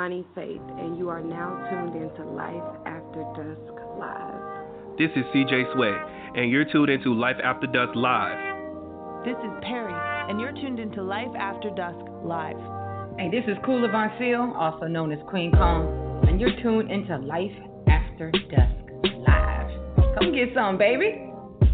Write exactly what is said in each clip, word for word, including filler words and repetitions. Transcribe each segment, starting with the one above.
Imani Faith, and you are now tuned into Life After Dusk Live. This is C J Sweat, and you're tuned into Life After Dusk Live. This is Perry, and you're tuned into Life After Dusk Live. Hey, this is Kula Von Seal, also known as Queen Kong, and you're tuned into Life After Dusk Live. Come get some, baby.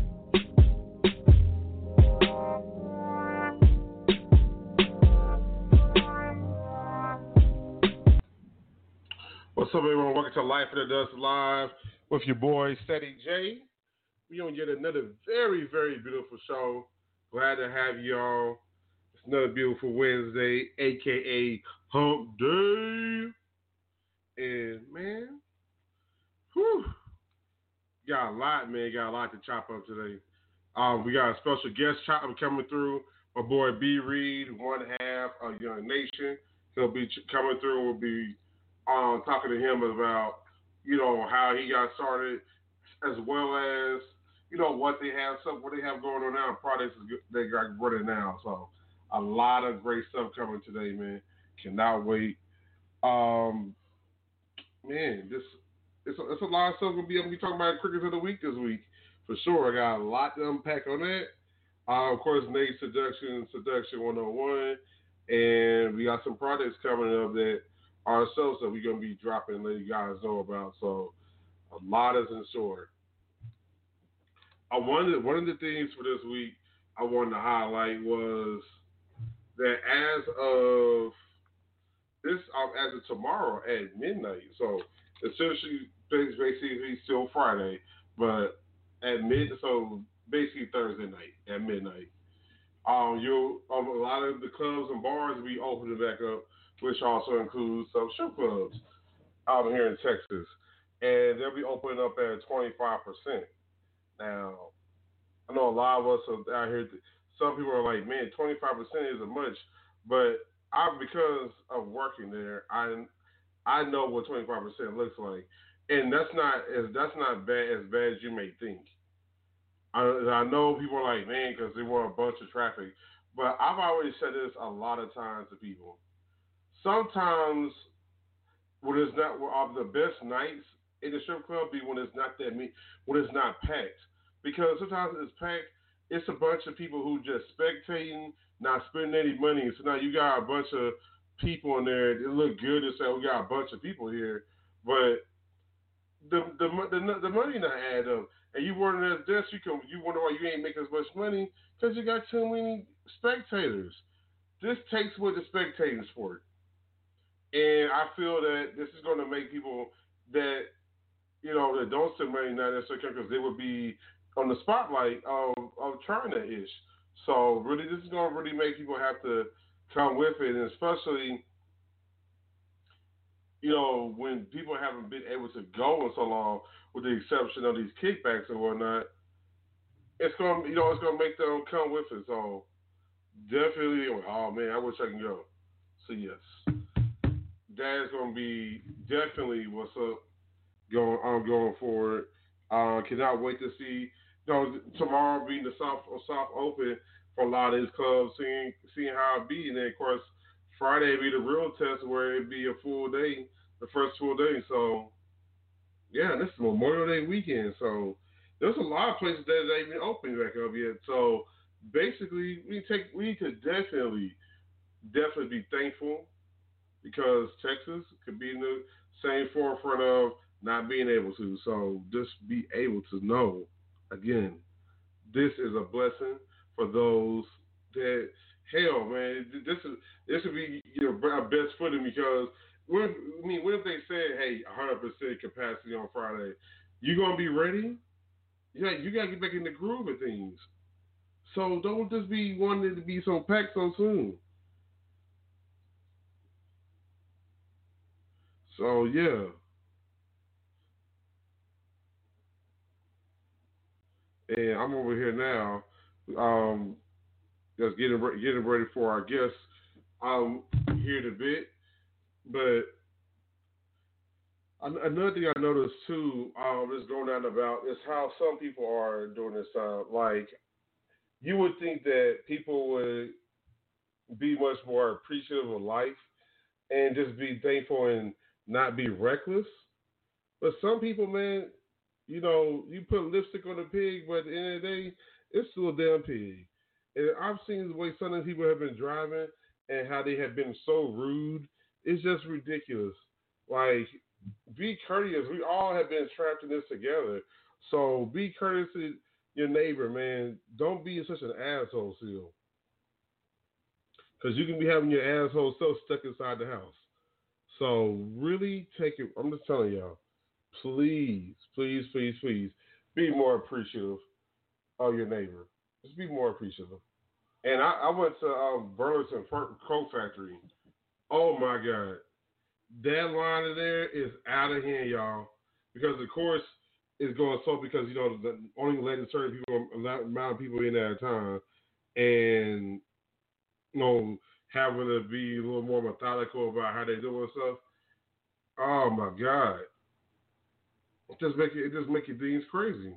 What's up, everyone? Welcome to Life After Dusk Live with your boy, Steady J. We on yet another very, very beautiful show. Glad to have y'all. It's another beautiful Wednesday, a k a. Hump Day. And, man, whew, got a lot, man. Got a lot to chop up today. Um, we got a special guest chop coming through. My boy, B. Reed, one half of Young Nation. He'll be ch- coming through. We'll be um, talking to him about, you know, how he got started, as well as, you know, what they have, so what they have going on now, products they got running now. So a lot of great stuff coming today, man. Cannot wait. Um, man, this it's a, it's a lot of stuff we'll be able to be talking about crickets of the week this week for sure. I got a lot to unpack on that. Uh, of course, Nate's Seduction, Seduction one oh one, and we got some projects coming up that ourselves that we're gonna be dropping and letting you guys know about. So a lot is in store. I wanted one of the things for this week I wanted to highlight was that as of this, um, as of tomorrow at midnight, so essentially basically still Friday, but at mid, so basically Thursday night at midnight, um, you um, a lot of the clubs and bars will be opening back up, which also includes some strip clubs out here in Texas, and they'll be opening up at twenty-five percent. Now, I know a lot of us are out here. Some people are like, "Man, twenty-five percent isn't much," but I, because of working there, I I know what twenty-five percent looks like, and that's not as that's not bad as bad as you may think. I, I know people are like, "Man," because they want a bunch of traffic, but I've always said this a lot of times to people. Sometimes when it's not of the best nights in the strip club be when it's not that me when it's not packed. Because sometimes it's packed, it's a bunch of people who just spectating, not spending any money. So now you got a bunch of people in there. It look good to say we got a bunch of people here, but the the the, the money not add up. And you wonder at this, you can you wonder why you ain't making as much money because you got too many spectators. This takes away the spectating sport. And I feel that this is going to make people that, you know, that don't spend money not necessarily because they would be on the spotlight of, of trying that ish. So really, this is going to really make people have to come with it, and especially, you know, when people haven't been able to go in so long, with the exception of these kickbacks and whatnot, it's going to, you know, it's going to make them come with it. So definitely, oh man, I wish I can go. So yes. That is going to be definitely what's up going on going forward. Uh, cannot wait to see, you know, tomorrow being the soft soft open for a lot of these clubs, seeing seeing how it be, and then of course Friday be the real test where it be a full day, the first full day. So yeah, this is Memorial Day weekend, so there's a lot of places that ain't even open back up yet. So basically, we take we need to definitely definitely be thankful. Because Texas could be in the same forefront of not being able to. So just be able to know, again, this is a blessing for those that, hell, man, this is this would be your best footing because, what, I mean, what if they said, hey, one hundred percent capacity on Friday? You going to be ready? Yeah, you got to get back in the groove of things. So don't just be wanting to be so packed so soon. So yeah, and I'm over here now, um, just getting re- getting ready for our guests um here in a bit. But an- another thing I noticed too, um, is going on about is how some people are during this time. Like you would think that people would be much more appreciative of life and just be thankful and not be reckless. But some people, man, you know, you put lipstick on a pig, but at the end of the day, it's still a damn pig. And I've seen the way some of these people have been driving and how they have been so rude. It's just ridiculous. Like, be courteous. We all have been trapped in this together. So be courteous to your neighbor, man. Don't be such an asshole, still. Because you can be having your asshole so stuck inside the house. So really take it. I'm just telling y'all, please, please, please, please, be more appreciative of your neighbor. Just be more appreciative. And I, I went to um, Burlington Coat Factory. Oh, my God. That line in there is out of hand, y'all. Because, of course, it's going slow because, you know, the only letting certain people, amount of people in at a time. And, you know, having to be a little more methodical about how they doing stuff. Oh, my God. It just make it, it just make your things crazy.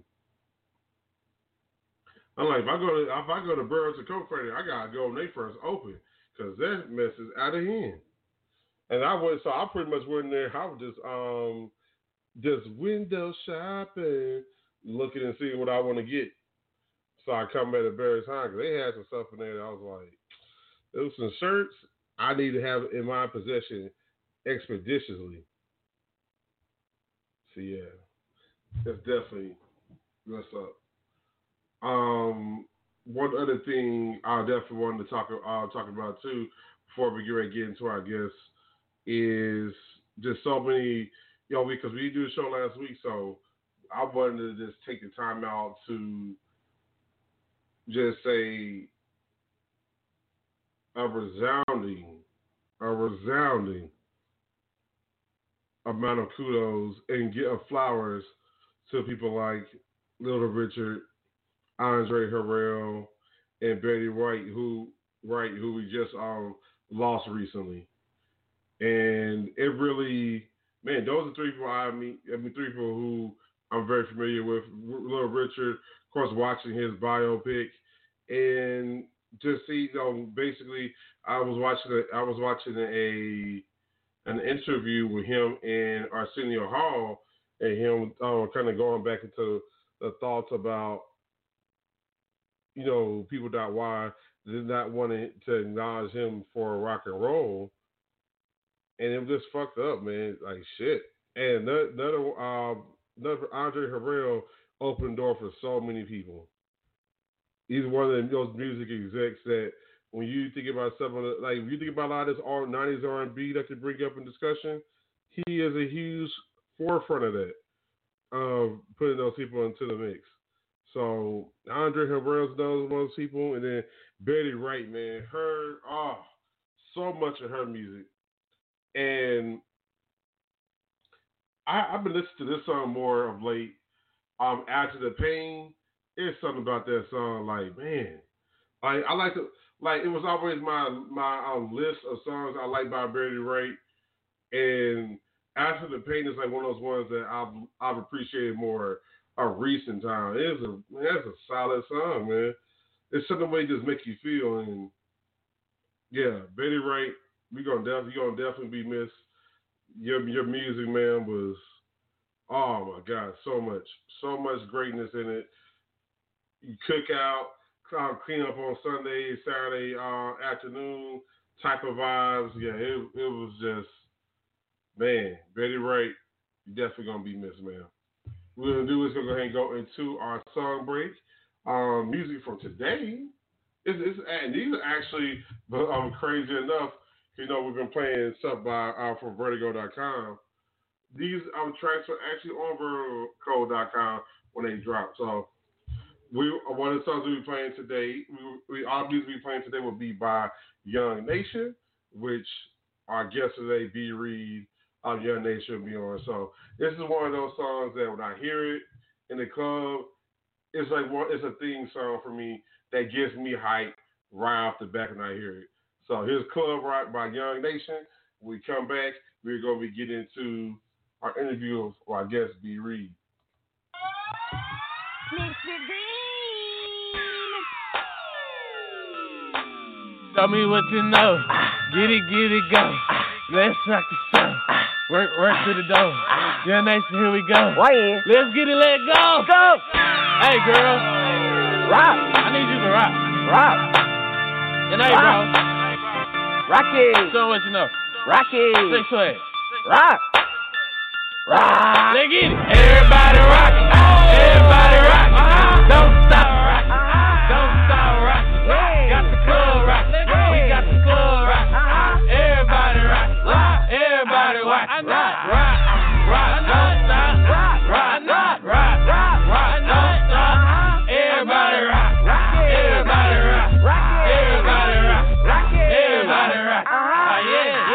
I'm like, if I go to if I go to Burlington Coat Factory, I gotta go when they first open because that mess is out of hand. And I went, so I pretty much went in there. I was just um just window shopping, looking and seeing what I want to get. So I come at a various time because they had some stuff in there that I was like, there was some shirts I need to have in my possession expeditiously. So yeah, that's definitely what's up. Um, one other thing I definitely wanted to talk uh, talk about too before we get ready to get into our guests is just so many, you know, because we did a show last week, so I wanted to just take the time out to just say a resounding, a resounding amount of kudos and give flowers to people like Little Richard, Andre Harrell, and Betty Wright, who Wright, who we just um lost recently. And it really, man, those are three people I mean, I mean three people who I'm very familiar with. Little Richard, of course, watching his biopic, and just see, you know, basically, I was watching a, I was watching a an interview with him and Arsenio Hall, and him uh, kind of going back into the thoughts about, you know, people that why did not want to acknowledge him for rock and roll, and it was just fucked up, man. Like shit. And another, uh, another Andre Harrell opened the door for so many people. He's one of those music execs that when you think about some of the, like, if you think about a lot of this nineties R and B that could bring up in discussion, he is a huge forefront of that, of putting those people into the mix. So Andre Harrell's one of those people, and then Betty Wright, man, her, oh, so much of her music. And I, I've been listening to this song more of late. Um, After the Pain, there's something about that song, like, man, like I like to, like it was always my my um, list of songs I like by Betty Wright, and After the Pain is like one of those ones that I've I've appreciated more a recent time. It's a that's a solid song, man. It's something way just make you feel, and yeah, Betty Wright, we gonna definitely you gonna definitely be missed. Your your music, man, was, oh my God, so much, so much greatness in it. You cook out, clean up on Sunday, Saturday uh, afternoon type of vibes. Yeah, it it was just, man, Betty Wright, you definitely gonna be missed, man. What we're gonna do is gonna go ahead and go into our song break. Um, music from today is it's, and these are actually um, crazy enough. You know, we've been playing stuff by uh, from Vertigo dot com. These um, tracks are actually on Vertigo dot com when they drop. So we one of the songs we'll be playing today, we, we all music we'll be playing today will be by Young Nation, which our guest today, B. Reed, of Young Nation, will be on. So this is one of those songs that when I hear it in the club, it's like one, it's a theme song for me that gets me hyped right off the back when I hear it. So here's Club Rock by Young Nation. When we come back, we're going to be getting into our interview of our guest, B. Reed. Tell me what you know. Get it, get it, go. Let's rock the show. Work, work to the door. Yeah, Nation, here we go. Why in? Let's get it, let go. Go. Hey, girl. Rock. I need you to rock. Rock. And hey, rock. bro. Rocky. Show what you know. Rocky. Six way. Rock. Rock. Let's get it. Everybody rock. Everybody rock. Don't stop rock. Don't stop rock. Got the club rock. We got the club rock. Everybody rock. Everybody rock. Rock. Rock. Rock. Don't stop. Rock. Rock. Rock. Rock. Don't stop. Everybody rock. Everybody rock. Everybody rock. Everybody rock. Ah, yeah.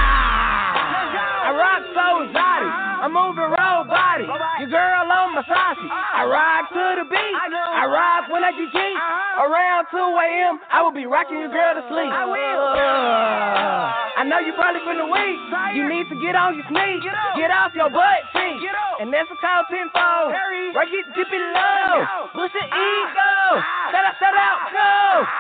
I rock so exotic. I move the road body. Your girl on my sausage. I rock to the beat. I rock when I G G. Around two a.m. I will be rocking your girl to sleep. I will. Uh, I know you probably been a week. You need to get on your sneak. Get off your butt cheek. And that's a call tenfold. Right, get dip it low. Push the ego. Shout out, shout out, go.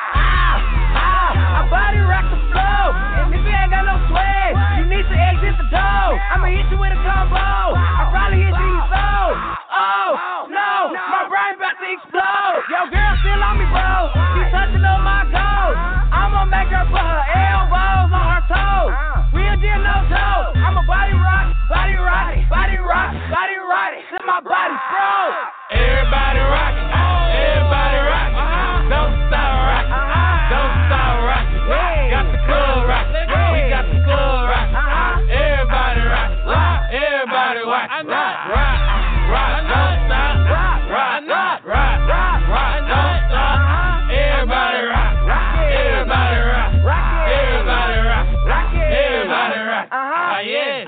I body rock the flow. And if you ain't got no swag, you need to exit the door. I'ma hit you with a combo. I probably hit you in your soul. Oh, no, my brain about to explode. Yo, girl still on me, bro. She touching on my goals. I'ma make her put her elbows on her toes. Real deal, no joke. I'ma body rock, body rock, body rock, body rock. Till my body froze. Everybody rock. Everybody rock. Don't stop rock. Don't stop rock. Got the club rock. We got the club rock. Everybody rock. Everybody rock. Rock. Rock. Rock. Don't stop. Rock. Rock. Rock. Rock. Don't stop. Everybody rock. Everybody rock. Everybody rock. Everybody rock. Ah, yeah.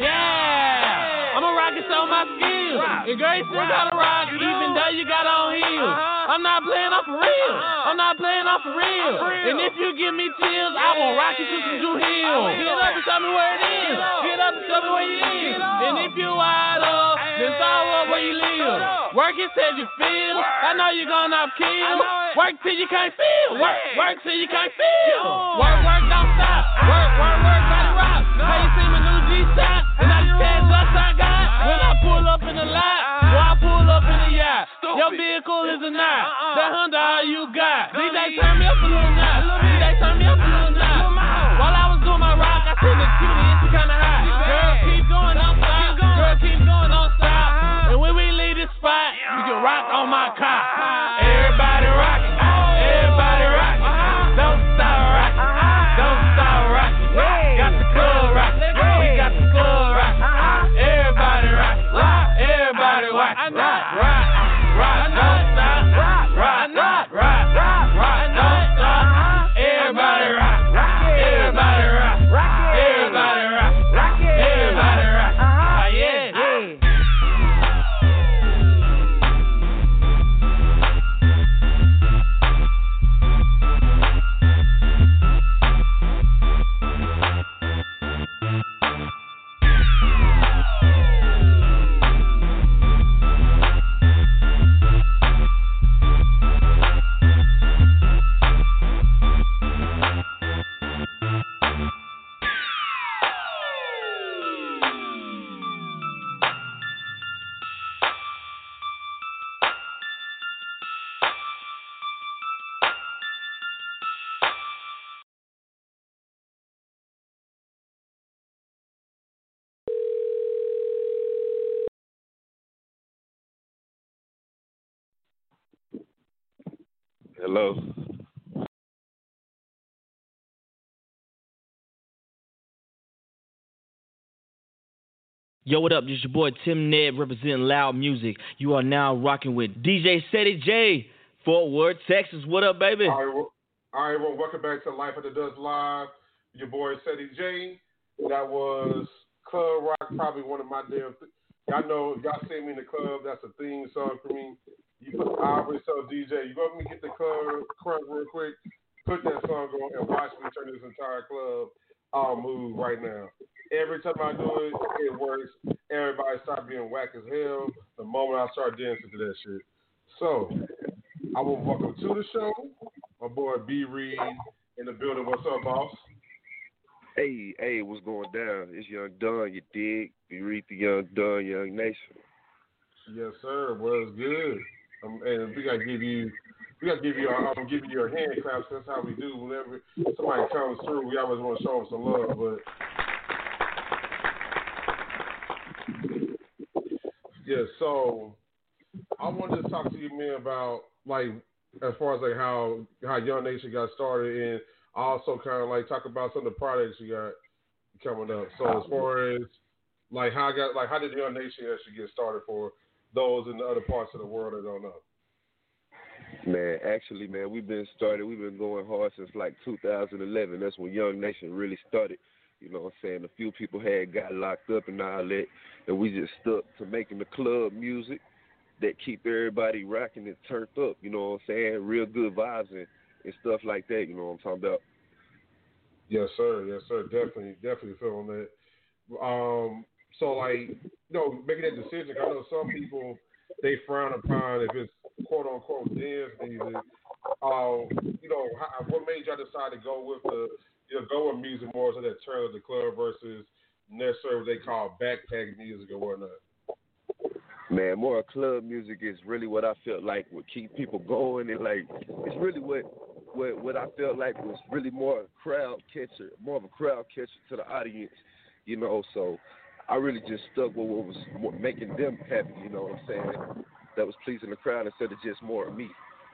Yeah. I'ma rock it so my skills. Your girl still gotta rock, even though you got on heels. I'm not playing off for real. I'm not playing off for real. And if you give me chills, I will rock you to some Drew Hill. Get up and show me where it is. Get up and show me where you is. And if you wide up, then throw up where you live. Work it till you feel. I know you're gonna kill. Work till you can't feel. Work, work till you can't feel. Work, work, don't stop. Work, work, work, gotta rock. How you see my new G-Stop? And I just can't just I got. When I pull up in the lot, or I pull up in the yacht. Your vehicle is a knot. That Honda all you got. D J turn me up a little knot. D J turn me up a little knot. While I was doing my rock, I seen the cutie and she kinda hot. Girl, keep going, don't stop. Girl, keep going, don't stop. And when we leave this spot, you can rock on my car. Everybody rock. Everybody rock. Don't stop rock. Don't stop rock. Got the club rock. We got the club rock. Everybody rock. Everybody rock. Rock. Rock, don't stop. Rock, rock, rock, rock, rock, don't stop. Everybody rock. Everybody rock. Everybody rock. Everybody rock. Ah, yeah. Hello. Yo, what up? This is your boy Tim Ned representing Loud Music. You are now rocking with D J Ceddy J, Fort Worth, Texas. What up, baby? All right, well, all right, well, welcome back to Life After Dusk Live. Your boy Ceddy J. That was Club Rock, probably one of my damn. Th- y'all know, y'all see me in the club. That's a theme song for me. You put, I always tell D J, you go let me get the club crunk real quick. Put that song on and watch me turn this entire club all move right now. Every time I do it, it works. Everybody start being whack as hell the moment I start dancing to that shit. So, I will welcome to the show my boy B Reed in the building. What's up, boss? Hey, hey, what's going down? It's Young Don, you dig? You read the Young Don, Young Nation. Yes, sir. What's good? Um, and we gotta give you, we gotta give you, our, um, give you your hand claps. That's how we do. Whenever somebody comes through, we always want to show them some love. But yeah, so I wanted to talk to you, man, about like as far as like how how Young Nation got started, and also kind of like talk about some of the projects you got coming up. So as far as like how I got like how did Young Nation actually get started for those in the other parts of the world that don't know? Man, actually, man, we've been started. We've been going hard since like two thousand eleven. That's when Young Nation really started. You know what I'm saying? A few people had got locked up and all that, and we just stuck to making the club music that keep everybody rocking and turned up. You know what I'm saying? Real good vibes and, and stuff like that. You know what I'm talking about? Yes, sir. Yes, sir. Definitely, definitely feeling that. Um, so like, you know, making that decision. I know some people they frown upon if it's quote unquote dance music. Um, you know, how, what made y'all decide to go with the, you know, go with music more so that turn of the club versus necessarily what they call backpack music or whatnot? Man, more club music is really what I felt like would keep people going, and like it's really what what what I felt like was really more a crowd catcher, more of a crowd catcher to the audience, you know. So I really just stuck with what was more making them happy, you know what I'm saying? That was pleasing the crowd instead of just more of me.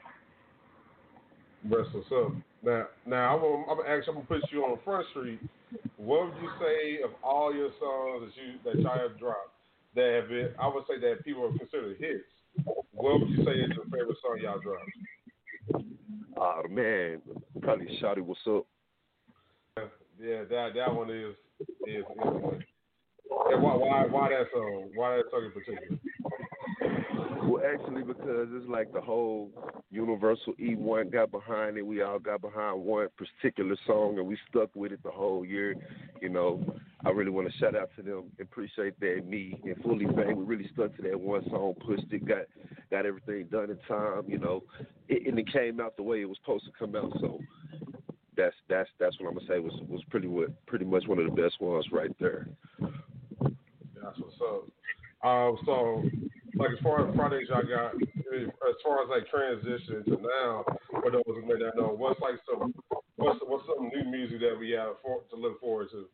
That's what's up. Now, now I'm gonna, I'm gonna actually I'm gonna put you on Front Street. What would you say of all your songs that you that y'all have dropped that have been, I would say that people have considered hits? What would you say is your favorite song y'all dropped? Oh man, probably Shawty What's Up. Yeah, that that one is is, is one. And why why why that song? Why that song in particular? Well, actually, because it's like the whole Universal E one got behind it. We all got behind one particular song, and we stuck with it the whole year. You know, I really want to shout out to them. Appreciate that. Me and Fully Fame, we really stuck to that one song, pushed it, got got everything done in time. You know, it, and it came out the way it was supposed to come out. So that's that's that's what I'm gonna say was was pretty pretty much one of the best ones right there. That's what's up. Um, so. Like as far as projects I got, as far as like transition to now, for those who may not know, what's like some, what's what's some new music that we have for, to look forward to?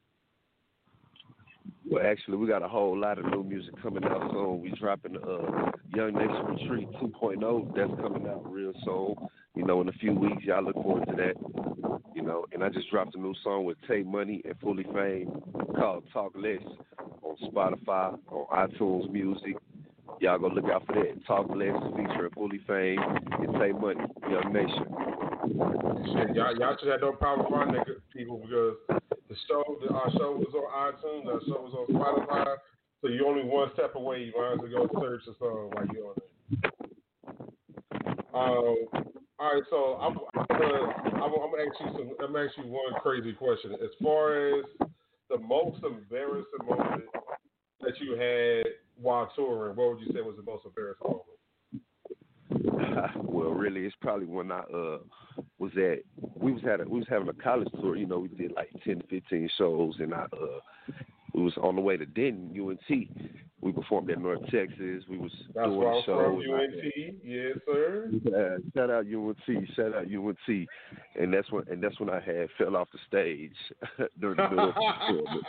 Well, actually, we got a whole lot of new music coming out soon. We dropping uh, Young Nation Retreat two point oh. That's coming out real soon. You know, in a few weeks, y'all look forward to that. You know, and I just dropped a new song with Tay Money and Fully Fame called Talk Less on Spotify, on iTunes Music. Y'all go look out for that. Talk Less featuring Fully Fame and Tay Money, Young Nation. Shit, y'all, y'all should have no problem finding people because the show, the, our show was on iTunes, our show was on Spotify, so you're only one step away. You might have to go search a song while you're on there. Um, all right, so I'm, I'm gonna, I'm, I'm gonna ask you some. I'm gonna ask you one crazy question. As far as the most embarrassing moment that you had while touring, what would you say was the most embarrassing moment? Well, really, it's probably when I uh was at we was had a, we was having a college tour. You know, we did like ten, fifteen shows, and I uh we was on the way to Denton, U N T. We performed at North Texas. We was That's doing where I'm shows. from, U N T. Yes, sir. Yeah, shout out U N T. Shout out U N T. And that's when and that's when I had fell off the stage during the middle of the performance.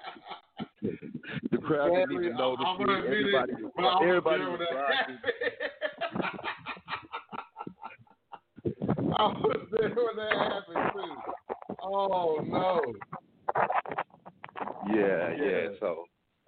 The crowd didn't even notice me. Everybody, everybody was rocking. I was there when that happened too. Oh no. Yeah, yeah. yeah so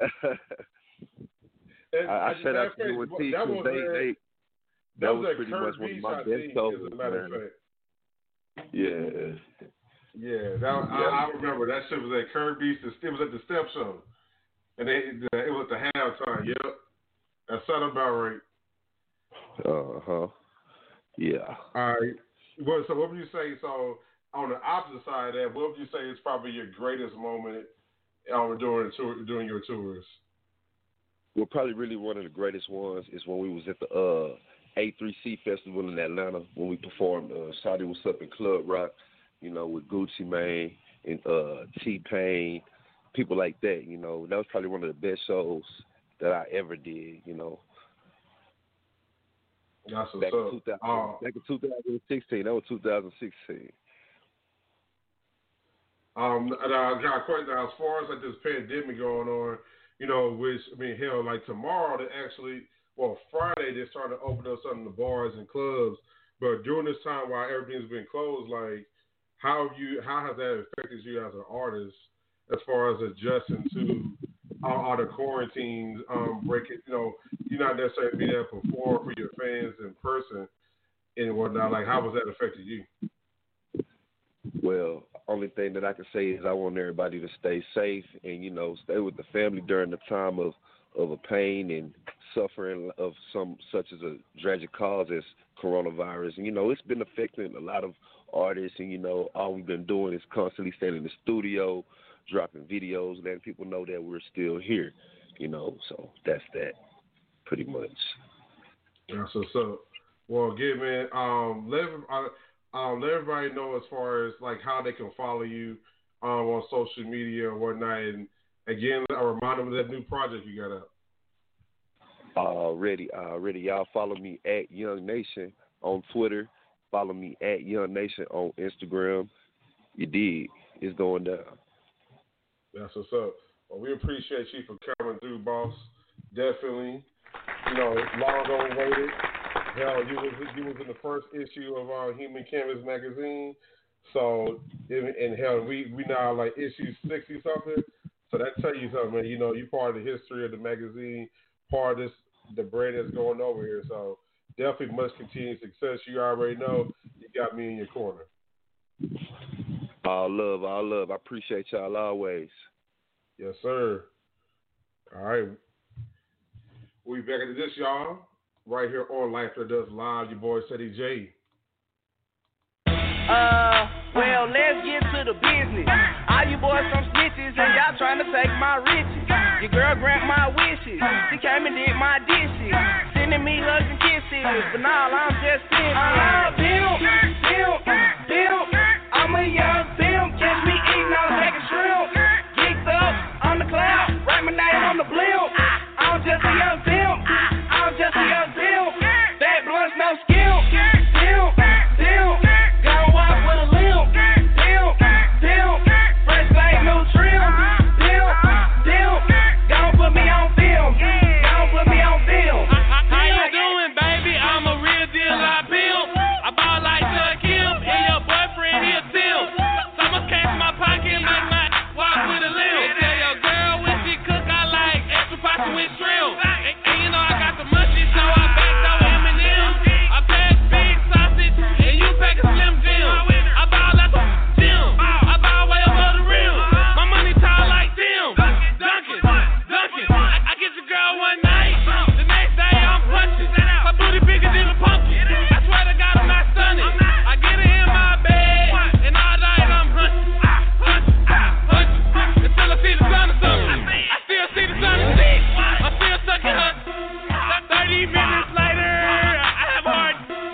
and, I, I shout out to U N T because they, they that, that was, was pretty much one of my best shows. As a matter of fact. Yeah. Yeah, that, yeah. I, I remember that shit was at Kirby's. It was at the Step Show. And they, it was the halftime. Yep, that sounded about right. Uh huh. Yeah. All right. Well, so what would you say? So on the opposite side of that, what would you say is probably your greatest moment um, during tour, during your tours? Well, probably really one of the greatest ones is when we was at the uh, A three C Festival in Atlanta when we performed uh, Shawty What's Up in Club Rock. You know, with Gucci Mane and uh, T-Pain, people like that. You know, that was probably one of the best shows that I ever did. You know. That's what's back, up. in two thousand, Um, back in two thousand sixteen. That was two thousand sixteen. Um, and I got a question. Now, as far as like this pandemic going on, you know, which I mean, hell, like tomorrow they actually, well, Friday they started to open up some of the bars and clubs. But during this time while everything's been closed, like, how have you, how has that affected you as an artist as far as adjusting to all, all the quarantines, um, breaking, you know, you're not necessarily being able to perform for your fans in person and whatnot. Like, how has that affected you? Well, only thing that I can say is I want everybody to stay safe and, you know, stay with the family during the time of, of a pain and suffering of some such as a tragic cause as coronavirus. And, you know, it's been affecting a lot of artists. And, you know, all we've been doing is constantly staying in the studio, dropping videos, letting people know that we're still here, you know. So that's that pretty much. That's what's up. Well, again, man, um, let, uh, Um, let everybody know as far as like how they can follow you um, on social media and whatnot. And again, I remind them of that new project you got up. Already, already, y'all follow me at Young Nation on Twitter. Follow me at Young Nation on Instagram. You did. It's going down. That's what's up. Well, we appreciate you for coming through, boss. Definitely. You know, long overrated. Hell, you was you was in the first issue of our Human Canvas magazine, so and, and hell, we we now like issue sixty something. So that tell you something, man. You know, you part of the history of the magazine, part of this the brand that's going over here. So definitely much continued success. You already know you got me in your corner. All love, all love. I appreciate y'all always. Yes, sir. All right, we'll be back into this, y'all. Right here on Life After Dusk Live, your boy Ceddy J. Uh, well, let's get to the business. All you boys some snitches and y'all trying to take my riches. Your girl grant my wishes. She came and did my dishes, sending me hugs and kisses. But now I'm just pimping. Uh, pimp, pimp, pimp. I'm a young pimp. Catch me eating all bag of shrimp. Geeked up on the cloud. Write my name on the blimp. I'm just a young pimp. I'm just a young pimp. Bad blunts, no skill. Pimp, pimp. Gonna walk with a limp. Pimp, pimp. Fresh fade, new trim. Pimp, pimp. Gonna put me on film. Gonna put me on film. How you doing, baby? I'm a real deal, I pimp. I ball like Doug Kim, and your boyfriend here Tim. So much cash in my pocket, make my walk with a limp. Tell your girl when she cook, I like extra pasta with shrimp. And, and you know I got the mushy, so I backed out M and M's. I pack big sausage, and you pack a Slim Jim. I ball like a Jim. I ball way above the rim. My money tall like Tim. Dunkin', Dunkin'. I, I get your girl one night, the next day I'm punching. My booty bigger than a pumpkin. I swear to God I'm not stunning. I get her in my bed, and all night I'm hunting, hunting, hunting, until I see the sun or something. I still see the sun and set. I'm still sucking her. Thirty minutes later, I have heart.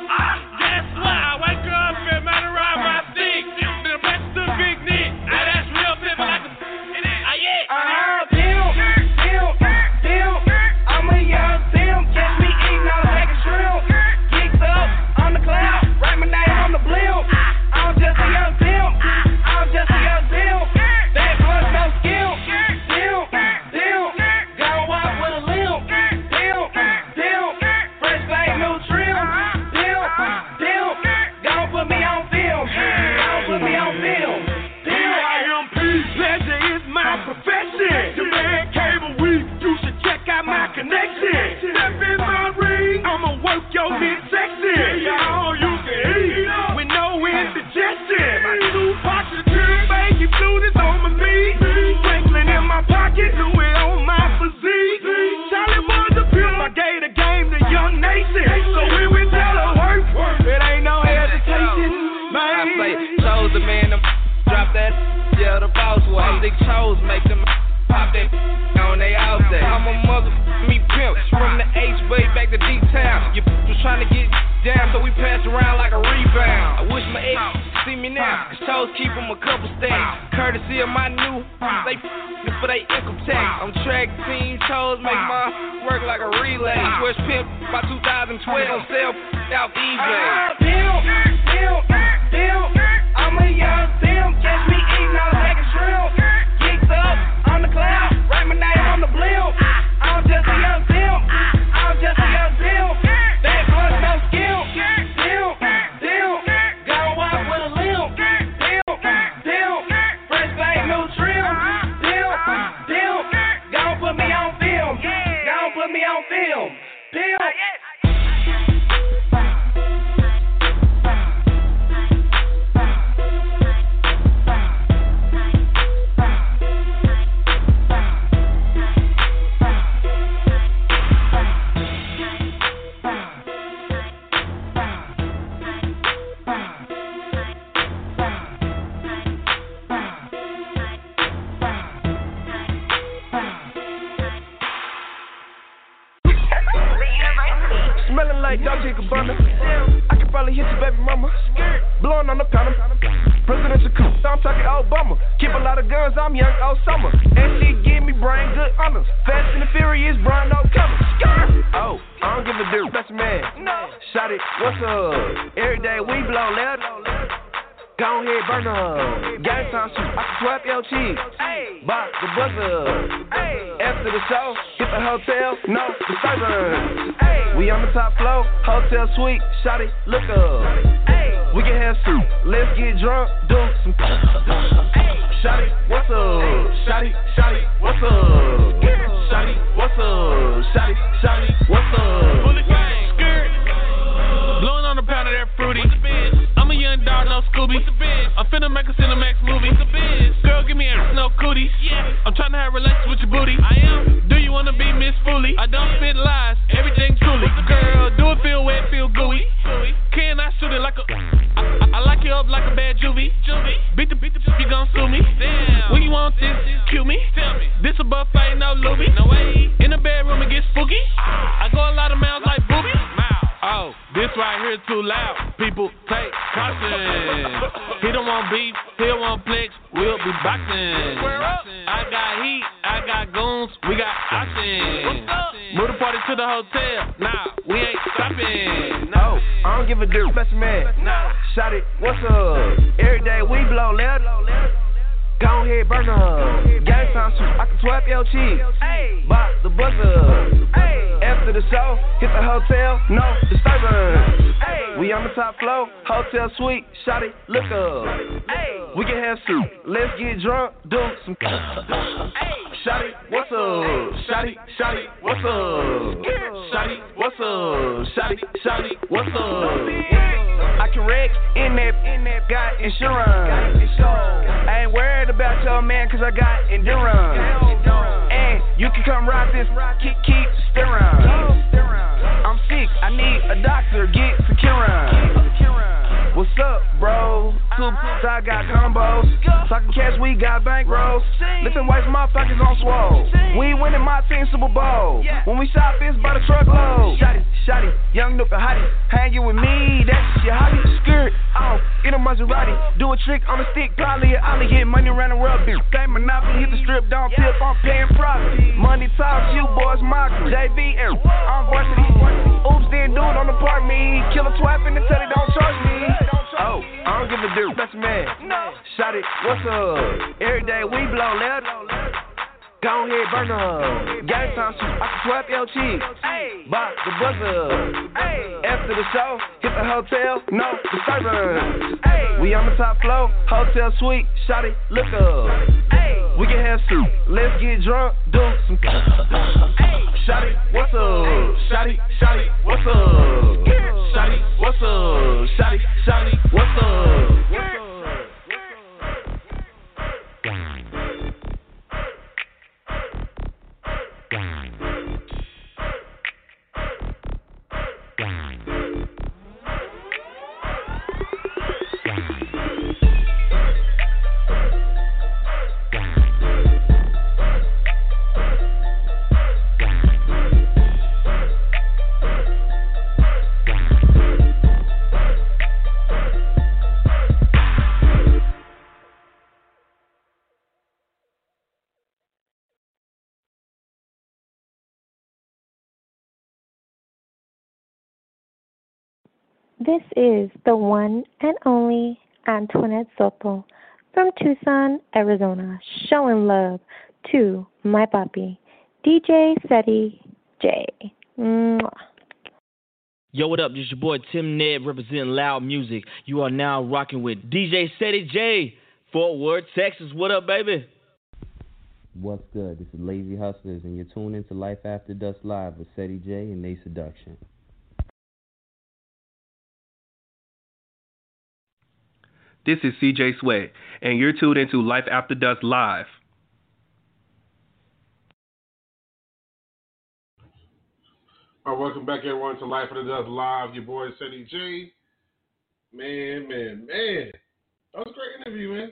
Guess what? I wake up and man around my stick. Then I press the big Nick. Now that's real pimpin' like a. Ah yeah. Uh-huh, pimp, pimp, pimp. I'm a young pimp. Catch me eating all bag of shrimp. Geeked up on the cloud. Write my name on the blimp. I'm just a young pimp. I'm just a young pimp. Bad blunts, no skill. Pimp, pimp. Gonna walk with a limp. Pimp, pimp. Fresh fade, new trim. Pimp, pimp. Gonna put me on film. Gonna put me on film. Pimp. I am peace, pleasure is my profession. The man cable week, you should check out my connection. Step in my ring, I'ma work your midsection. Yeah, all you can eat with no indigestion. My two pockets of true baby flutes on my meat. Franklin in my pocket, Louis on my physique. Charlie was a pimp, I gave the game to Young Nation. So when we tell her work, it ain't no hesitation, man. I say, chose the man, them drop that, yeah, the boss way. They chose, make them pop that on they out there. I'm a mother, me pimp, from the H-Bay back to D-Town. You was trying to get down, so we pass around like a rebound. I wish my ex see me me now. Cause toes keep them a couple stacks. Courtesy of my new, they f***ing for they income tax. I'm track team, toes make my work like a relay. Swear pimp by two thousand twelve, sell out eBay. Pimp, pimp, pimp, I'm a young pimp. Catch me eating all like a shrimp. Geeked up on the cloud, write my name on the blimp. I'm just a young pimp. I'm just a young pimp. That plus no skill. Pimp, pimp, go walk with a limp. Pimp, pimp, fresh thing, new trim. Pimp, pimp, gon' put me on film. Gon' put me on film. Pimp. Smelling like Dolce and Gabbana. I can probably hit your baby mama. Blowing on the counter. Presidential coup, I'm talking Obama. Keep a lot of guns, I'm young Osama. And she give me brain good honors. Fast and the Furious, Brian O'Connor. Oh, I don't give a dude, that's a man. Shot it, what's up? Every day we blow lead. Go ahead, burn up. Gang time shoot, I can swap your cheeks. Box the buzzer. After the show, hit the hotel, no disturbance. We on the top floor, hotel suite, shot it, look up. We can have soup, let's get drunk, do some. Shot it, what's up? Shot it, shot it, what's up? Shot it, what's up? Shot it, shot it, what's up? Bullet gang, skirt. Blowing on a pound of that fruity. I'm a young dog, no Scooby. I'm finna make a Cinemax movie. Girl, give me a no cooties. I'm tryna have relations with your booty. I am. Do you wanna be Miss Fully? I don't spit lies, everything truly. Girl, do it feel wet, feel gooey. Can I shoot it like a? I, I, I like you up like a bad juvie. Beat the beat the you gon' sue me. Damn. When you want this, cue me. Tell me. This a buffet, no Louis. No way. In the bedroom it gets spooky. I go a lot of miles like booby. Oh, this right here too loud. People take caution. He don't want beef, he don't want flex. We'll be boxing. I got heat, I got goons, we got options. Move the party to the hotel. Nah, we ain't stopping. No, I don't give a dude, best man. Shot it, what's up? Every day we blow lead. Go ahead, burn up. Gang time shoot, I can swap your cheeks. Box the buzzer. After the show, hit the hotel, no disturbance. We on the top floor, hotel suite, shot it, look up. We can have soup, let's get drunk, do some. Shot it, what's up? Shot it, shot it, what's up? Shot it, what's up? Shot it, shot it, what's up? I can wreck in that, in that, got insurance. I ain't worried about your man, cause I got endurance. And you can come ride this, keep, keep steering. I'm sick, I need a doctor, get secure. What's up, bro? Two I got combos. Talking cash, we got bankrolls. Listen, white motherfuckers on swole. We ain't winning my team Super Bowl. When we shop, it's by the truckload. Shotty, shotty, young nooka hottie. Hanging with me, that's your hobby. Skirt off in a Maserati. Do a trick on a stick, probably a ollie. Get money around the world, bitch. Game Monopoly, hit the strip, don't tip, I'm paying profit. Money talks, you boys mockery. J V M, I'm varsity. Oops, then dude on the park me. Kill a twat and tell it don't charge me. Oh, I don't give a dude, that's a man. Shot it, what's up? Every day we blow lead. Go ahead, burn up. Gang time shoot, I can swap your cheeks. Box the buzzer. After the show, hit the hotel, no disturbance. We on the top floor, hotel suite, shot it, look up. We can have soup, let's get drunk, do some. Shot it, what's up? Shot it, shot it, what's up? Shot it, what's up? Shot it, shot it, what's up? What's up? This is the one and only Antoinette Soto from Tucson, Arizona, showing love to my papi, D J Seti J. Mwah. Yo, what up? This is your boy Tim Ned representing Loud Music. You are now rocking with D J Seti J, Fort Worth, Texas. What up, baby? What's good? This is Lazy Hustlers, and you're tuned into Life After Dusk Live with Seti J and Nate Seduction. This is C J Sway, and you're tuned into Life After Dusk Live. All right, welcome back, everyone, to Life After Dusk Live. Your boy, Seti J. Man, man, man. That was a great interview, man.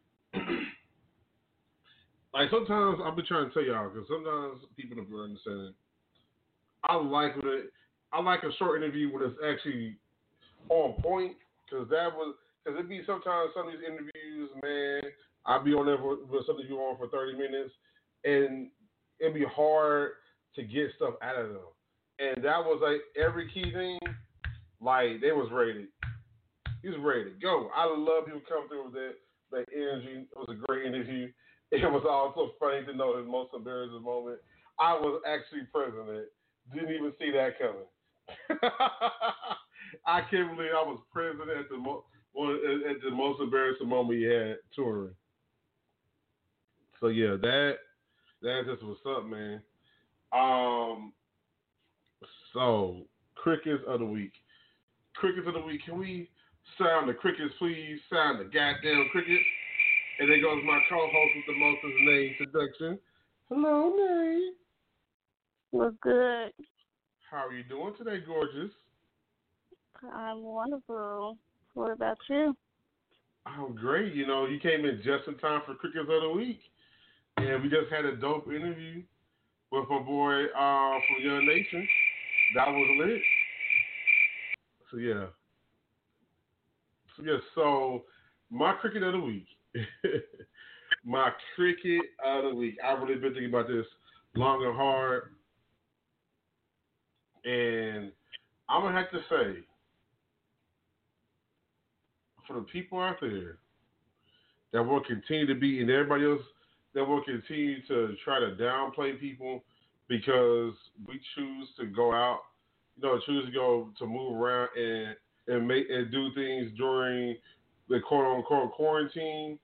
Like, sometimes I've been trying to tell y'all, because sometimes people don't understand it. I like when it, I like a short interview when it's actually on point, because that was, because it be sometimes some of these interviews, man, I'll be on there for, with something you on for thirty minutes, and it'd be hard to get stuff out of them. And that was like every key thing, like they was ready. He was ready to go. I love people come through with that, that energy. It was a great interview. It was also funny to know his most embarrassing moment. I was actually present. Didn't even see that coming. I can't believe I was present at the mo- one at the most embarrassing moment he had touring. So yeah, that that just what's up, man. Um. So crickets of the week. Crickets of the week. Can we sound the crickets, please? Sound the goddamn cricket. And there goes my co-host with the most, his name, Seduction. Hello, Nate. What's good? How are you doing today, gorgeous? I'm wonderful. What about you? I'm great. You know, you came in just in time for Crickets of the Week. And we just had a dope interview with my boy uh, from Young Nation. That was lit. So, yeah. So, yeah, so my cricket of the week. My cricket of the week. I've really been thinking about this long and hard. And I'm going to have to say, for the people out there that will continue to be, and everybody else that will continue to try to downplay people because we choose to go out, you know, choose to go to move around and and make and do things during the quote unquote quarantine.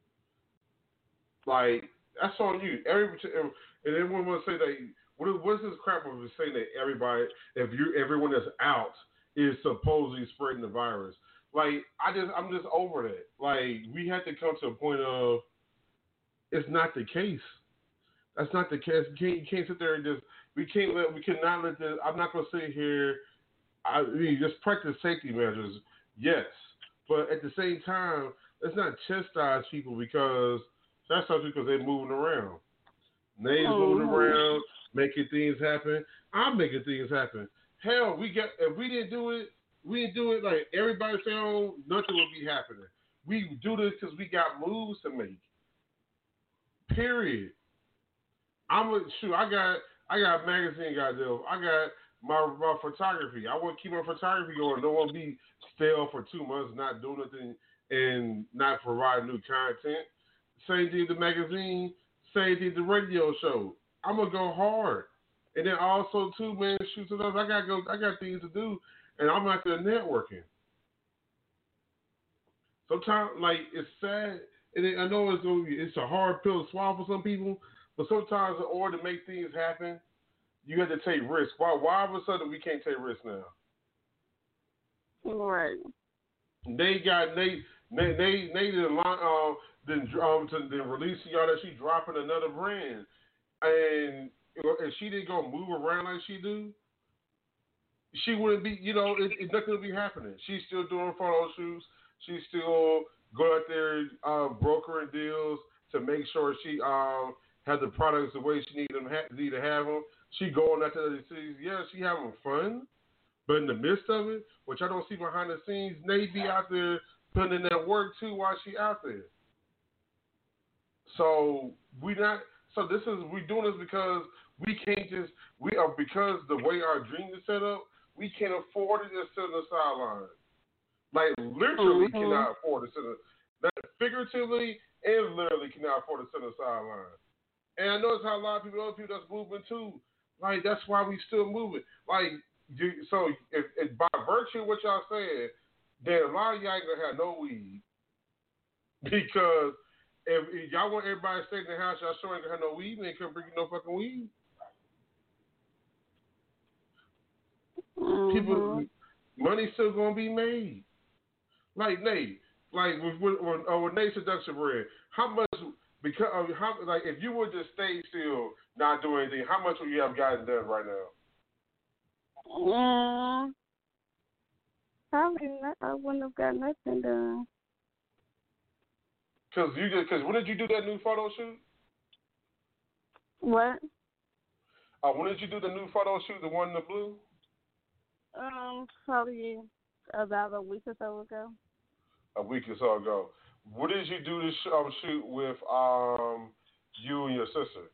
Like, that's on you. Every and everyone will say that. What is, what is this crap of saying that everybody, if you, everyone that's out is supposedly spreading the virus? Like, I just, I'm just over that. Like, we had to come to a point of, it's not the case. That's not the case. You can't, you can't sit there and just, we can't let, we cannot let this, I'm not going to sit here, I mean, just practice safety measures, yes. But at the same time, let's not chastise people because, chastise people because they're moving around. Nays oh. moving around, making things happen. I'm making things happen. Hell, we got, if we didn't do it, we didn't do it like everybody say, oh, nothing would be happening. We do this because we got moves to make. Period. I'm a, shoot, I got I got a magazine got there. I got my, my photography. I want to keep my photography going. Don't want to be stale for two months, not doing nothing and not providing new content. Same thing with the magazine, same thing with the radio show. I'm gonna go hard. And then also too, man, shoot to those. I gotta go I got things to do and I'm out there networking. Sometimes like it's sad and it, I know it's gonna be, it's a hard pill to swallow for some people, but sometimes in order to make things happen, you have to take risks. Why why all of a sudden we can't take risks now? Right. They got they they they they did uh then um to then releasing y'all that she dropping another brand. And if she didn't go move around like she do, she wouldn't be, you know, it, it, nothing would be happening. She's still doing photo shoots. She's still going out there uh, brokering deals to make sure she um has the products the way she need them ha- need to have them. She going out to other cities. Yeah, she having fun, but in the midst of it, which I don't see behind the scenes, they be out there putting in that work too while she out there. So we not. So this is we doing this because we can't just we are because the way our dream is set up. we can't afford to just sit on the sidelines. Like, literally mm-hmm. cannot afford to sit on the figuratively and literally cannot afford to sit on the sidelines. And I notice how a lot of people, other people that's moving too, like, that's why we still moving. Like, you, so if, if by virtue of what y'all said, then a lot of y'all ain't gonna have no weed. Because if, if y'all want everybody to stay in the house, y'all sure ain't gonna have no weed, and they couldn't bring you no fucking weed. Mm-hmm. People, money's still gonna be made. Like Nate, like with with, with, uh, with Nate's seduction bread, how much? Because uh, how like if you would just stay still, not do anything, how much would you have gotten done right now? Yeah, probably not. I wouldn't have got nothing done. Cause you just cause when did you do that new photo shoot? What? Uh, when did you do the new photo shoot, the one in the blue? Um, probably about a week or so ago. A week or so ago. What did you do this um, shoot with um you and your sister?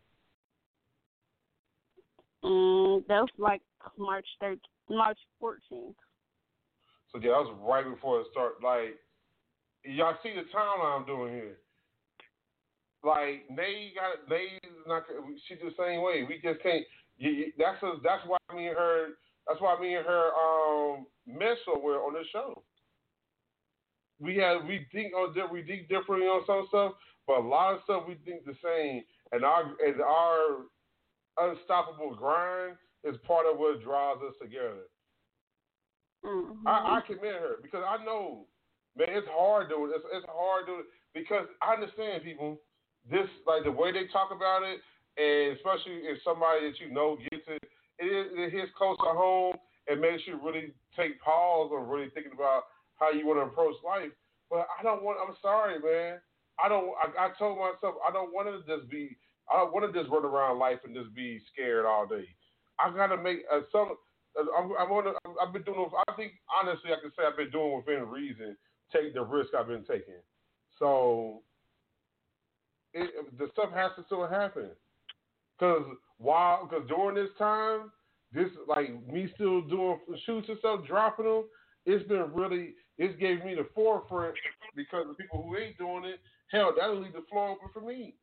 Um, that was like March third, March fourteenth. So yeah, that was right before it started. Like, y'all see the timeline I'm doing here. Like, Nate got Nate's not. She's the same way. We just can't. You, you, that's a, that's why me and her. That's why me and her um met so well on this show. We had we think on we think differently on some stuff, but a lot of stuff we think the same. And our and our unstoppable grind is part of what draws us together. Mm-hmm. I, I commend her because I know, man, it's hard doing it. It's, it's hard doing it because I understand people. This like the way they talk about it, and especially if somebody that you know gets it, it, it hits close to home and makes you really take pause on really thinking about how you want to approach life. But I don't want. I'm sorry, man. I don't. I, I told myself I don't want to just be. I don't want to just run around life and just be scared all day. I gotta make uh, some. Uh, I, I want to. I've been doing. I think honestly, I can say I've been doing within reason. Take the risk I've been taking. So it, the stuff has to still happen. Cause while, cause during this time, this like me still doing shoots and stuff, dropping them. It's been really. It's gave me the forefront because the people who ain't doing it, hell, that'll leave the floor open for me.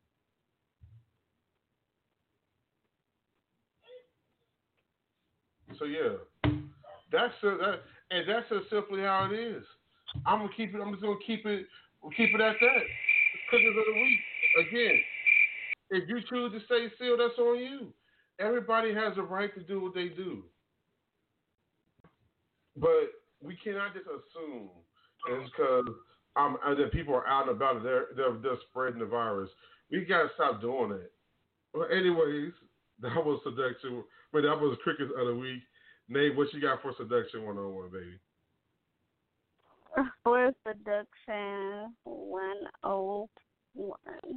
So yeah, that's a, that, and that's just simply how it is. I'm gonna keep it. I'm just gonna keep it. Keep it at that. Cookies of the week again. If you choose to stay still, that's on you. Everybody has a right to do what they do, but we cannot just assume it's because um, that people are out and about. They're, they're they're spreading the virus. We gotta stop doing that. Well, anyways, that was seduction. But that was crickets of the week. Nate, what you got for seduction one oh one, baby? For seduction one oh one,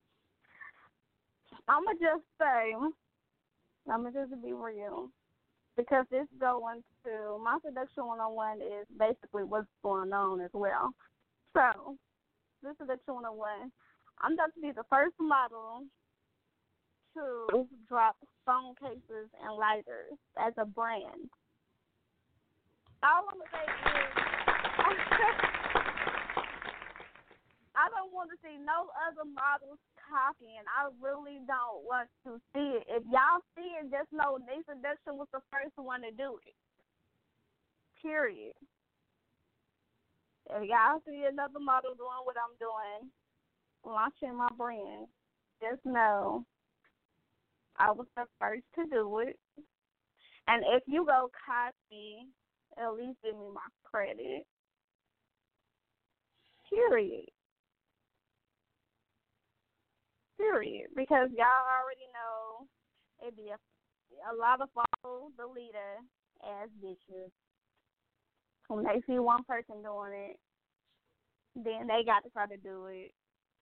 I'ma just say, I'ma just be real. Because this going to, my seduction one oh one is basically what's going on as well. So, this seduction one oh one, I'm about to be the first model to drop phone cases and lighters as a brand. All I'm going to say is, I don't want to see no other models copying. I really don't want to see it. If y'all see it, just know Nate Seduction was the first one to do it. Period. If y'all see another model doing what I'm doing, launching my brand, just know I was the first to do it. And if you go copy, at least give me my credit. Period. Period. Because y'all already know it'd be a, a lot of follow the leader ass bitches. When they see one person doing it, then they got to try to do it.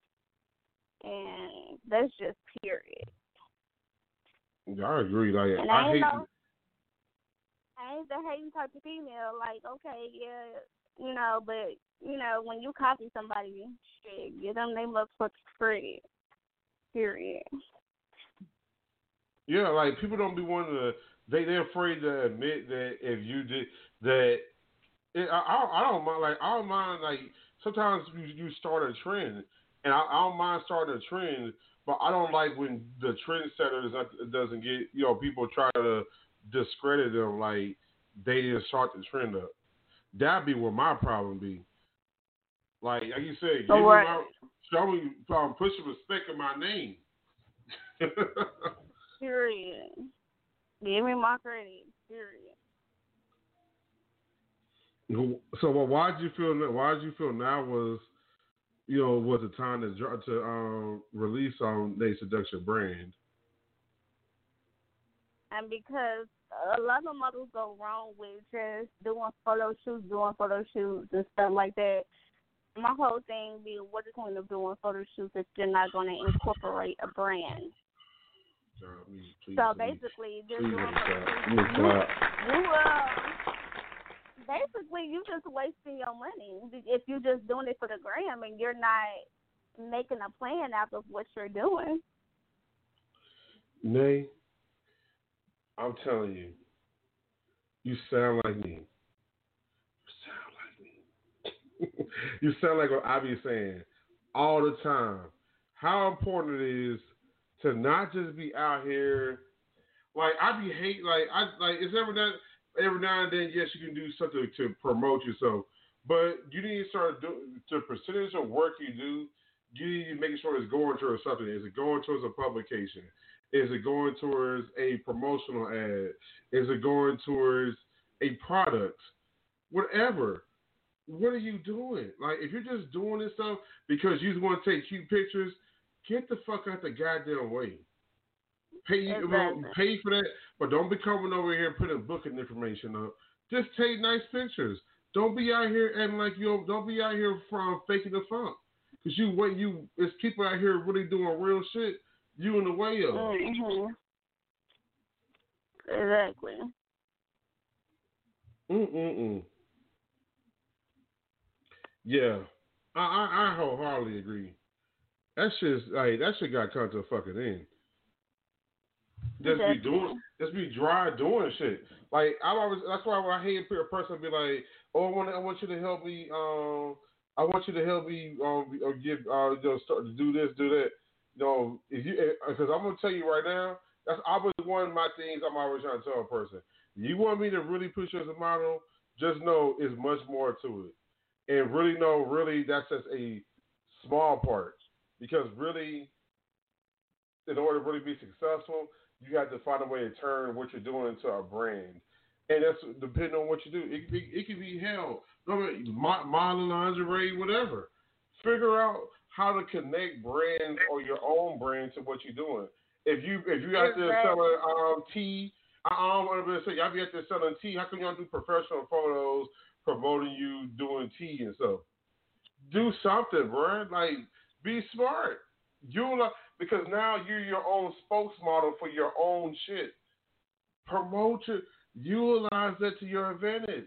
And that's just period. Yeah, I agree. Like and I, I ain't hate. no, I ain't the hating type of female. Like, okay, yeah, you know, but you know, when you copy somebody, shit, get them they motherfucking free. Period. Yeah, like people don't be wanting to they they're afraid to admit that if you did that. It, I, I I don't mind like I don't mind like sometimes you, you start a trend and I, I don't mind starting a trend, but I don't like when the trendsetter does- doesn't get you know people try to discredit them like they didn't start the trend up. That'd be where my problem be. Like like you said, give me right. my, show me um, put some respect in my name. Period. Give me my credit. Period. So, well, why did you feel? Why did you feel now was, you know, was the time to dr- to um, release on Nate Seduction brand? And because a lot of models go wrong with just doing photo shoots, doing photo shoots and stuff like that. My whole thing be, what is the point of doing photo shoots if you're not going to incorporate a brand? Uh, me, please, so please, basically, just please, doing please, photo please, shoots, you, you uh, basically you just wasting your money if you're just doing it for the gram and you're not making a plan out of what you're doing. Nay, I'm telling you, you sound like me. You sound like me. You sound like what I be saying all the time. How important it is to not just be out here. Like I be hate. Like I like it's every now every now and then. Yes, you can do something to promote yourself, but you need to start doing the percentage of work you do. You need to make sure it's going towards something. Is it going towards a publication? Is it going towards a promotional ad? Is it going towards a product? Whatever. What are you doing? Like, if you're just doing this stuff because you just want to take cute pictures, get the fuck out the goddamn way. Pay, exactly. well, pay for that, but don't be coming over here and putting booking information up. Just take nice pictures. Don't be out here acting like you. Don't be out here from faking the funk. Cause you, what you, it's people out here really doing real shit. You in the way of. Mm-hmm. Exactly. Mm mm mm. Yeah, I, I I wholeheartedly agree. That shit's like that shit got come to a fucking end. Just Definitely. be doing, just be dry doing shit. Like I always, that's why when I hate a person be like, "Oh, I want, I want you to help me. Um, I want you to help me. Um, or give, uh, you know, start to do this, do that. You know, if you, because I'm gonna tell you right now, that's always one of my things. I'm always trying to tell a person. You want me to really push you as a model? Just know it's much more to it. And really know, really, that's just a small part. Because really, in order to really be successful, you have to find a way to turn what you're doing into a brand. And that's depending on what you do. It, it, it can be hell. Modeling, lingerie, whatever. Figure out how to connect brands or your own brand to what you're doing. If you if you out there selling um, tea, I don't want to say y'all be out there selling tea. How come y'all do professional photos promoting you doing tea and stuff? Do something, bro. Like, be smart. You like, because now you're your own spokesmodel for your own shit. Promote it. Utilize that to your advantage.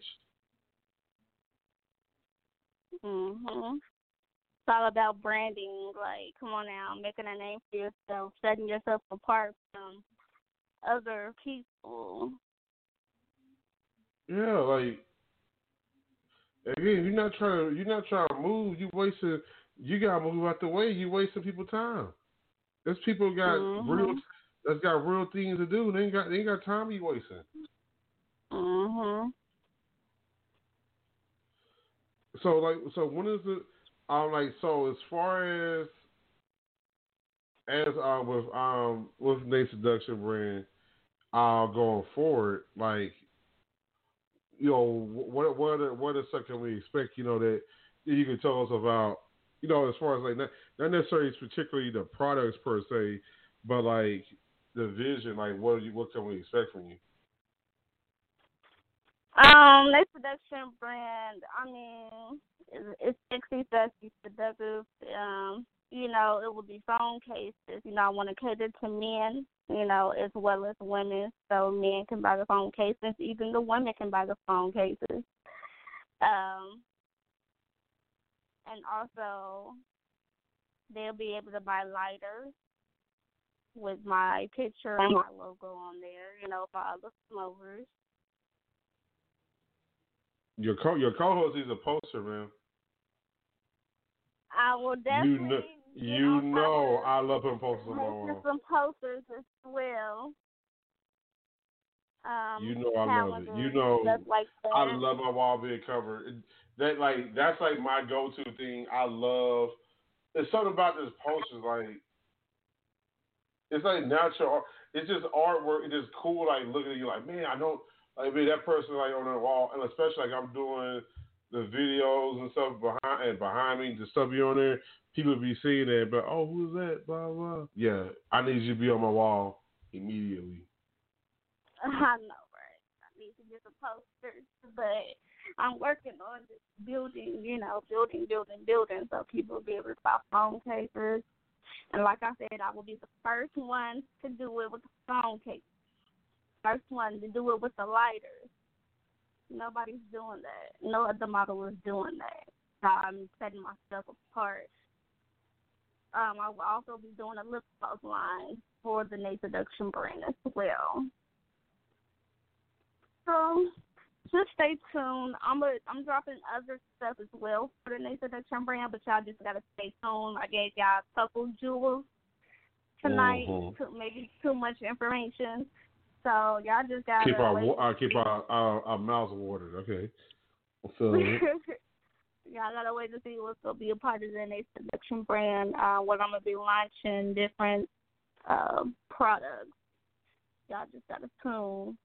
Mhm. It's all about branding. Like, come on now, making a name for yourself, setting yourself apart from other people. Yeah, like. Again, you're not trying to you're not trying to move. You wasting. You gotta move out the way. You wasting people time. There's people got mm-hmm. real. That's got real things to do. They ain't got they ain't got time you wasting. Mhm. So like so when is it? Um like so as far as as uh with um with Nate Seduction brand, uh going forward like. You know, what what are, what are something we expect? You know that you can tell us about. You know, as far as like not, not necessarily particularly the products per se, but like the vision. Like what you what can we expect from you? Um, Nate Seduction brand. I mean, it's, it's sexy, sexy, seductive. Um, you know, it will be phone cases. You know, I want to cater to men. You know, as well as women, so men can buy the phone cases. Even the women can buy the phone cases. Um, and also, they'll be able to buy lighters. with my picture and my logo on there, you know, for all the smokers. Your co your co-host is a poster, man. I will definitely. You know, you know I love him posters on my making wall. some posters as well. Um, You know I love it. You know stuff like that. I love my wall being covered. It, that like that's like my go-to thing. I love. There's something about this poster, like it's like natural. art. It's just artwork. It's just cool. Like looking at you, like man, I don't. Like I mean, that person like on the wall, and especially like I'm doing the videos and stuff behind and behind me, the stuff you on there. People be seeing that, but oh, who's that? Blah blah. Yeah, I need you to be on my wall immediately. I know, right? I need to get some posters, but I'm working on just building, you know, building, building, building, so people will be able to buy phone cases. And like I said, I will be the first one to do it with the phone case. First one to do it with the lighters. Nobody's doing that. No other model is doing that. So I'm setting myself apart. Um, I will also be doing a lip gloss line for the Nate Seduction brand as well. So just stay tuned. I'm a, I'm dropping other stuff as well for the Nate Seduction brand, but y'all just gotta stay tuned. I gave y'all a couple jewels tonight. Mm-hmm. Too, maybe too much information. So y'all just gotta keep our wait uh, keep our, our our mouths watered. Okay. So y'all gotta wait to see what's gonna be a part of the Nate Seduction brand. Uh, what I'm gonna be launching different uh, products. Y'all just gotta tune.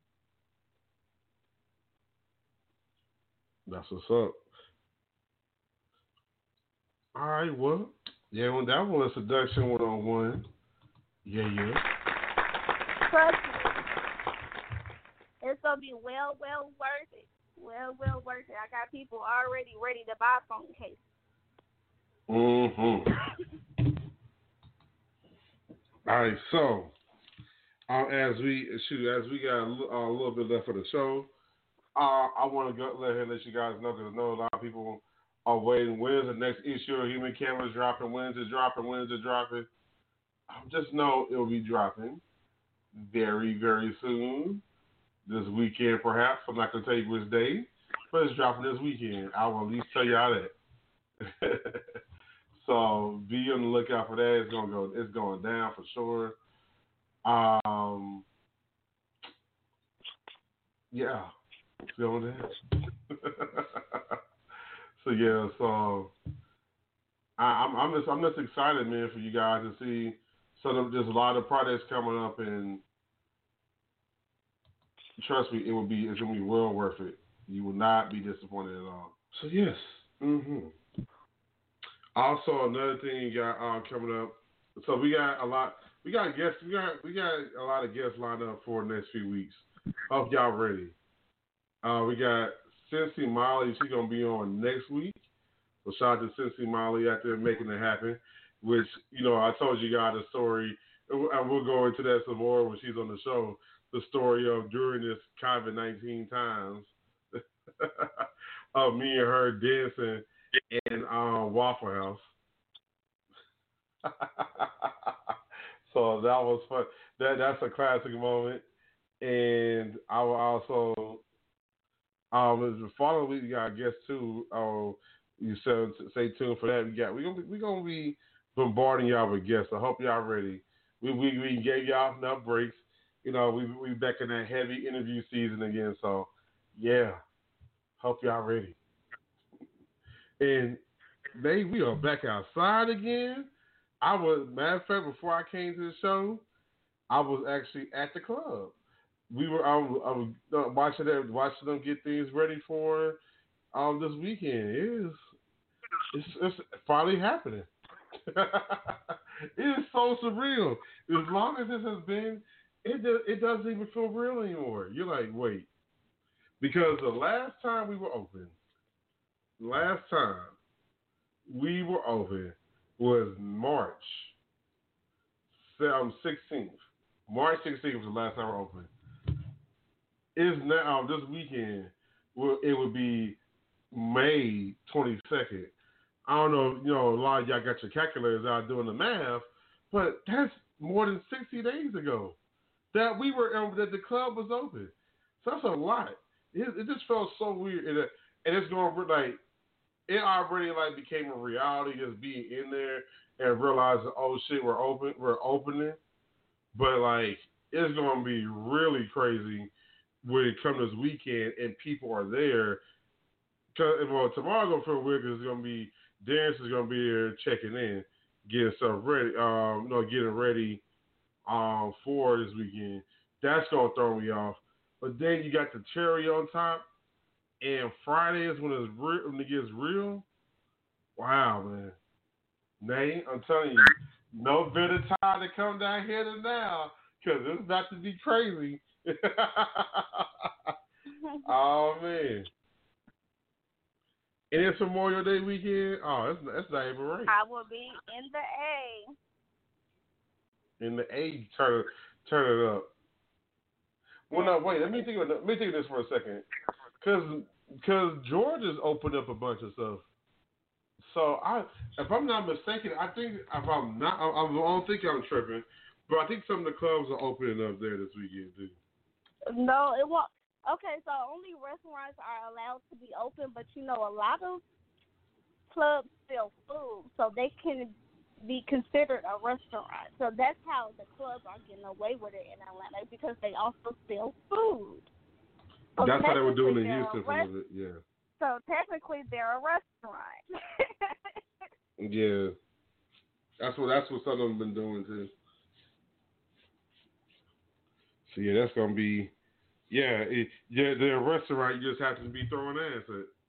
That's what's up. All right, well, yeah, well, that was a seduction one on one. Yeah, yeah. Trust me, it's gonna be well, well worth it. Well, well worth it. I got people already ready to buy phone cases. Mm-hmm. All right, so uh, as we shoot, as we got a, l- a little bit left for the show, uh, I want to go let her let you guys know because I know a lot of people are waiting. When's the next issue of Human Cameras dropping? When's it dropping? When's it dropping? Um, just know it will be dropping very, very soon. This weekend, perhaps. I'm not gonna tell you which day, but it's dropping this weekend. I will at least tell y'all that. So be on the lookout for that. It's gonna go. It's going down for sure. Um, yeah, it's going down. So yeah, so I, I'm I'm just I'm just excited, man, for you guys to see. So there's a lot of projects coming up, and trust me, it will be it's gonna be well worth it. You will not be disappointed at all. So yes. Mm-hmm. Also, another thing you got uh, coming up. So we got a lot. We got guests. We got we got a lot of guests lined up for the next few weeks. Hope y'all ready. Uh, we got Cincy Molly. She's gonna be on next week. So shout out to Cincy Molly out there making it happen. Which you know I told you guys a story, and we'll go into that some more when she's on the show. The story of during this COVID nineteen times of me and her dancing in uh, Waffle House. So that was fun. That that's a classic moment. And I will also um the following week we got guests too. Oh, you said stay tuned for that. We got we gonna we gonna be bombarding y'all with guests. I hope y'all ready. We we we gave y'all enough breaks. You know we we back in that heavy interview season again. So yeah, hope y'all ready. And they we are back outside again. I was matter of fact before I came to the show, I was actually at the club. We were I was, I was watching them watching them get things ready for um this weekend. It is it's, it's finally happening. It is so surreal. As long as this has been, it do, it doesn't even feel real anymore. You're like, wait, because the last time we were open. Last time we were open was March sixteenth. March sixteenth was the last time we were open. Is now um, this weekend? Well, it would be May twenty-second. I don't know. You know, a lot of y'all got your calculators out doing the math, but that's more than sixty days ago that we were um, that the club was open. So that's a lot. It, it just felt so weird, and, it, and it's going to like it already like became a reality just being in there and realizing, oh shit, we're open, we're opening. But like it's going to be really crazy when it comes this weekend and people are there. Cause, well, tomorrow's going to feel weird because it's going to be Darius is going to be there checking in, getting stuff ready. Um, no, getting ready um for this weekend. That's going to throw me off. But then you got the cherry on top, and Friday is when it's real, when it gets real. Wow, man. Nay, I'm telling you, no better time to come down here than now, because it's about to be crazy. Oh, man. And it's Memorial Day weekend. Oh, that's, that's not even right. I will be in the A. In the A, turn, turn it up. Well, no, wait. Let me think of let me think of this for a second, because because Georgia's opened up a bunch of stuff. So I, if I'm not mistaken, I think if I'm not, I, I don't think I'm tripping, but I think some of the clubs are opening up there this weekend too. No, it won't. Okay, so only restaurants are allowed to be open, but you know a lot of clubs sell food, so they can be considered a restaurant. So that's how the clubs are getting away with it in Atlanta, because they also sell food. So that's how they were doing in they're Houston a for a rest- little bit, yeah. So technically they're a restaurant. Yeah. That's what that's what some of them been doing too. So yeah, that's gonna be yeah, it, yeah, they're a restaurant, you just have to be throwing ass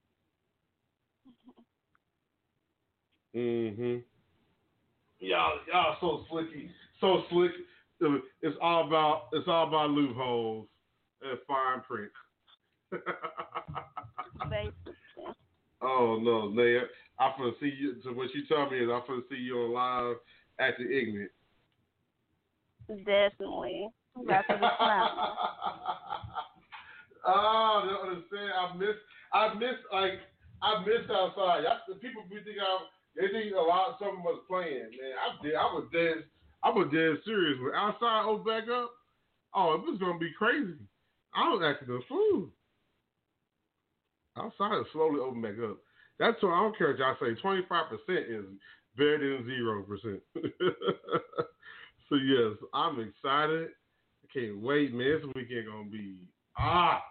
at. Mm-hmm. Y'all, y'all so slicky, so slick. It's all about it's all about loopholes and fine print. Oh no, Naya, I'm gonna see you. So what you tell me is I'm gonna see you on live at the Ignorant. Definitely. That's what it's not. Oh, I don't understand. I miss, I miss, like, I miss outside. I, the people we think I, they think a lot of something was playing. Man, I did. I was dead. I was dead serious. When outside opened back up, oh, it was gonna be crazy. I was acting a fool. Outside is slowly open back up. That's what I don't care if y'all say twenty-five percent is better than zero percent. So yes, I'm excited. I can't wait, man. This weekend gonna be ah.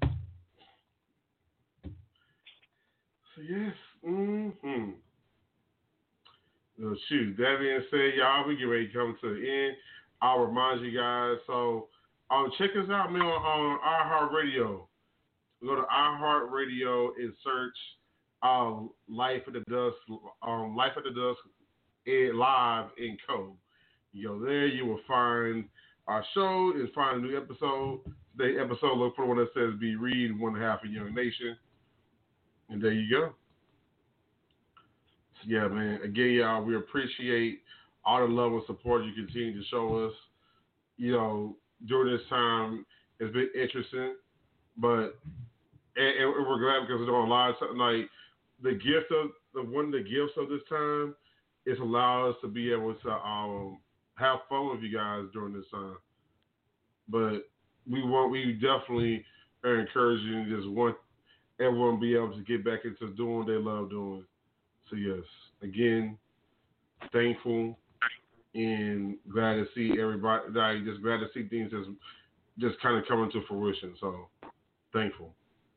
So yes, mm-hmm. Well, shoot, that being said, y'all, we get ready to come to the end. I'll remind you guys. So, um, check us out, man, on, on iHeartRadio. Go to iHeartRadio and search um, Life at the Dusk, um, Life at the Dusk Ed Live in Co. You go there, you will find our show and find a new episode. Today's episode, look for the one that says Be Read, One Half a Young Nation. And there you go. So yeah, man. Again, y'all, we appreciate all the love and support you continue to show us. You know, during this time, it's been interesting, but and, and we're glad because we're doing a lot of something like the gift of the one of the gifts of this time is allow us to be able to um have fun with you guys during this time. But we want we definitely are encouraging just want everyone to be able to get back into doing what they love doing. So yes, again, thankful and glad to see everybody. Just glad to see things just just kind of coming to fruition. So thankful.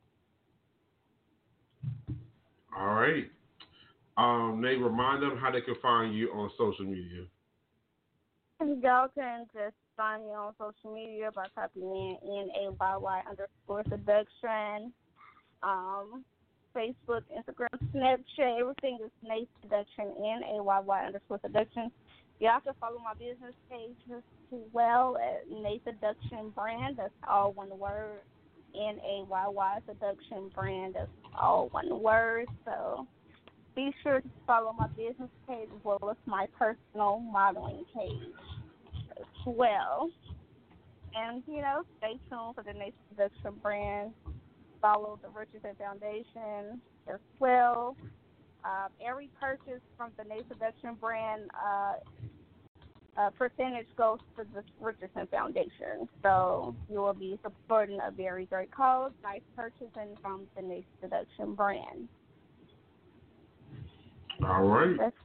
All right. Um, Nate, remind them how they can find you on social media. Y'all can just find me on social media by typing in N A Y Y underscore seduction. Um, Facebook, Instagram, Snapchat, everything is Nate Seduction, N A Y Y underscore seduction. Y'all can follow my business page as well at Nate Seduction Brand. That's all one word. N A Y Y Seduction Brand. That's all one word. So be sure to follow my business page as well as my personal modeling page as well. And, you know, stay tuned for the Nate Seduction Brand. Follow the Richardson Foundation as well. Uh, every purchase from the Nate Seduction Brand uh, a percentage goes to the Richardson Foundation. So you will be supporting a very great cause by purchasing from the Nace Seduction brand. All right. That's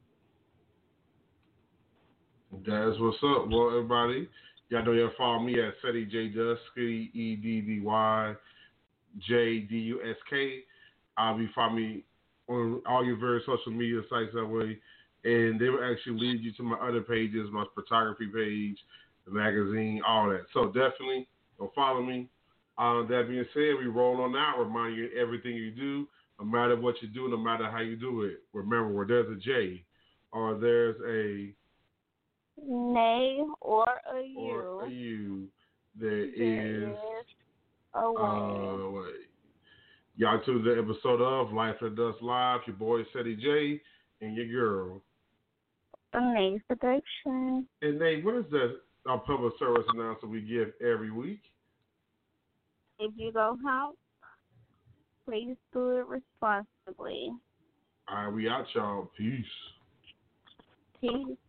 That's what's up. Well, everybody, y'all know y'all follow me at Seti J Dusk, E D D Y J D U S K. I'll be following me on all your various social media sites that way, and they will actually lead you to my other pages, my photography page, the magazine, all that. So definitely go follow me. Uh, that being said, we roll on out, remind you everything you do, no matter what you do, no matter how you do it. Remember, where there's a J or there's a nay or a U, or a U, there, there is, is a way. Uh, wait. Y'all tuned to the episode of Life at Dust Live. Your boy Seti J and your girl. Nace Seduction. And Nate, what is that our public service announcement we give every week? If you go out, please do it responsibly. All right, we out, y'all. Peace. Peace.